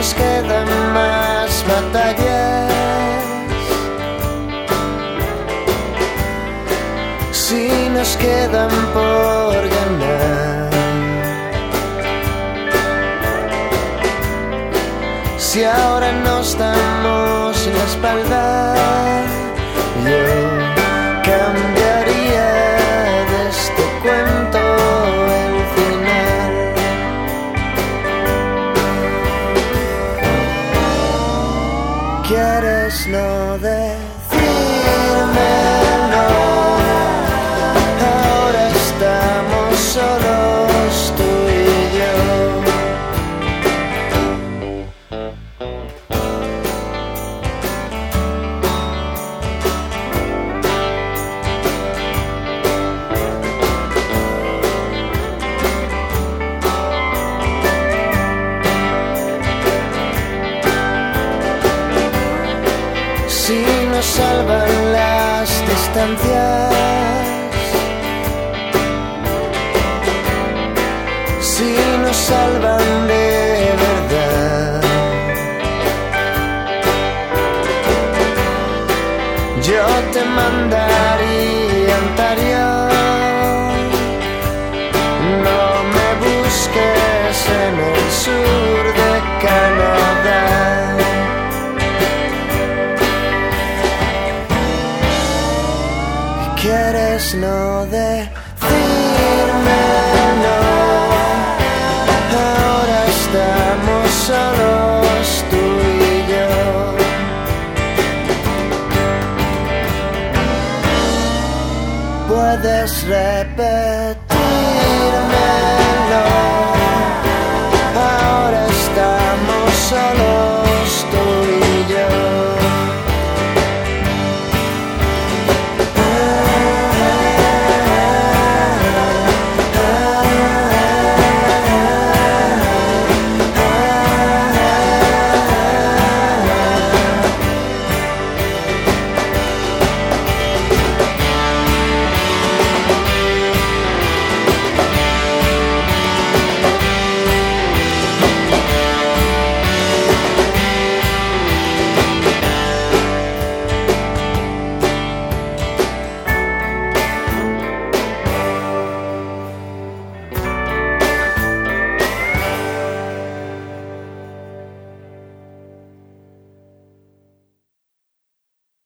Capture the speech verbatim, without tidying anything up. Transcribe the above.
nos quedan más batallas, si nos quedan por ganar, si ahora nos damos la espalda, yo cambiaría de este cuento el final. ¿Quieres no decirme no? Ahora estamos solos tú y yo. Si nos salvan las distancias, si nos salvan de verdad, yo te mandaría a Ontario. No me busques en el sur de Canadá. ¿Quieres no decirme no? Ahora estamos solos tú y yo. Puedes repetir